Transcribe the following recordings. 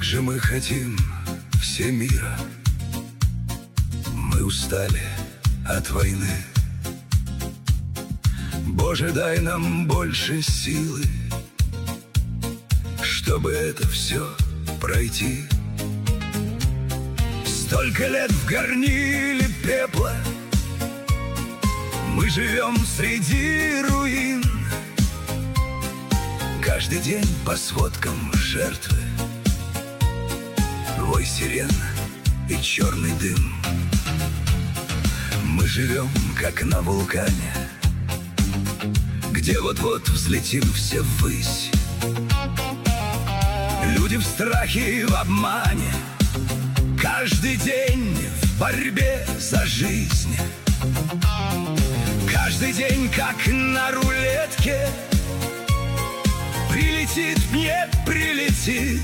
Как же мы хотим все мира, мы устали от войны. Боже, дай нам больше силы, чтобы это все пройти. Столько лет в горниле пепла, мы живем среди руин. Каждый день по сводкам жертвы, вой сирен и черный дым. Мы живем, как на вулкане, где вот-вот взлетим все ввысь. Люди в страхе и в обмане, каждый день в борьбе за жизнь. Каждый день, как на рулетке, прилетит, не прилетит.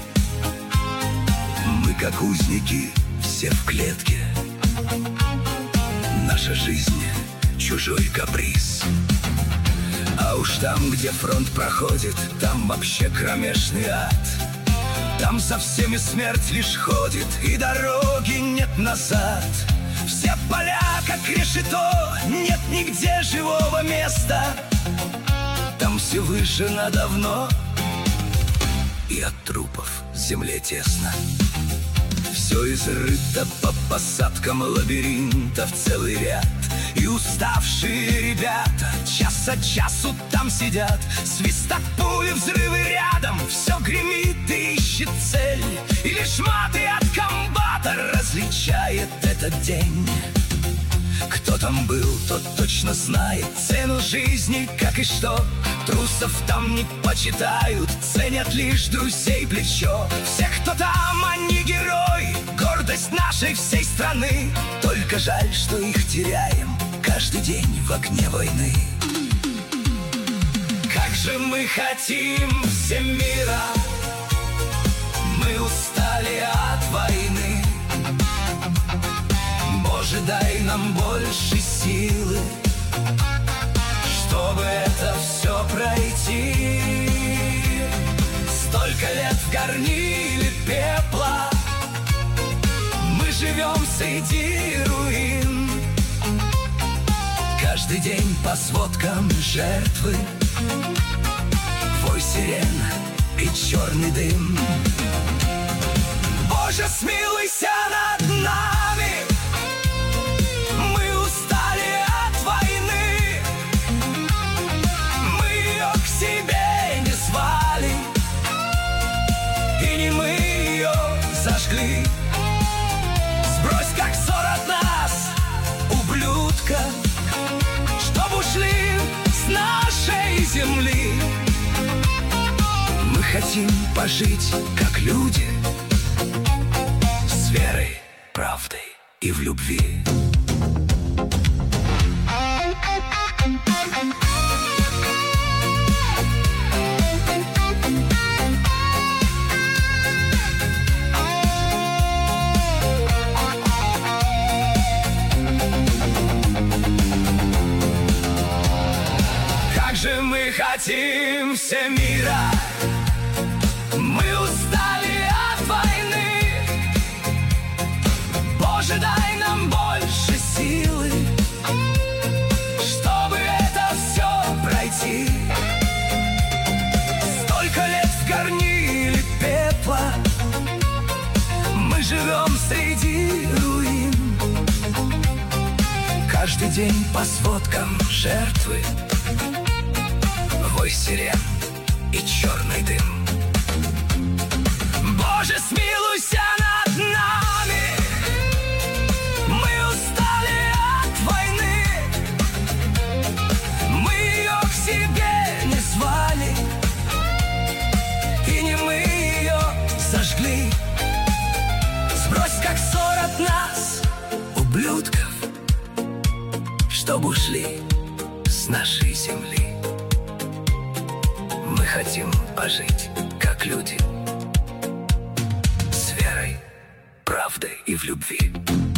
Мы, как узники, все в клетке. Наша жизнь — чужой каприз. А уж там, где фронт проходит, там вообще кромешный ад. Там со всеми смерть лишь ходит, и дороги нет назад. Все поля, как решето, нет нигде живого места. Там все вышено давно, и от трупов земле тесно. Все изрыто по посадкам лабиринтов целый ряд. И уставшие ребята час от часу там сидят. Свистят пули, взрывы рядом, все гремит и ищет цель. И лишь маты от комбата различает этот день. Кто там был, тот точно знает цену жизни, как и что. Трусов там не почитают, ценят лишь друзей плечо. Все, кто там, они герои, гордость нашей всей страны. Только жаль, что их теряем каждый день в огне войны. Как же мы хотим всем мира, мы устали от войны. Боже, дай нам больше силы, чтобы это все пройти. Столько лет в горниле пепла, мы живем среди руин. Каждый день по сводкам жертвы, вой сирен и черный дым. Боже, смилуйся над нами, мы устали от войны. Мы ее к себе не звали, и не мы ее зажгли. Сбрось как ссор от нас, ублюдка, чтоб ушли с нашей земли. Мы хотим пожить как люди, с верой, правдой и в любви. Как же мы хотим все мира, мы устали от войны. Боже, дай нам больше силы, чтобы это все пройти. Столько лет в горниле пепла, мы живем среди руин. Каждый день по сводкам жертвы, вой сирен и черный дым. Боже, смилуйся над нами, мы устали от войны. Мы ее к себе не звали, и не мы ее зажгли. Сбрось как ссор от нас, ублюдков, чтоб ушли с нашей земли. Мы хотим пожить как люди, с верой, правдой и в любви.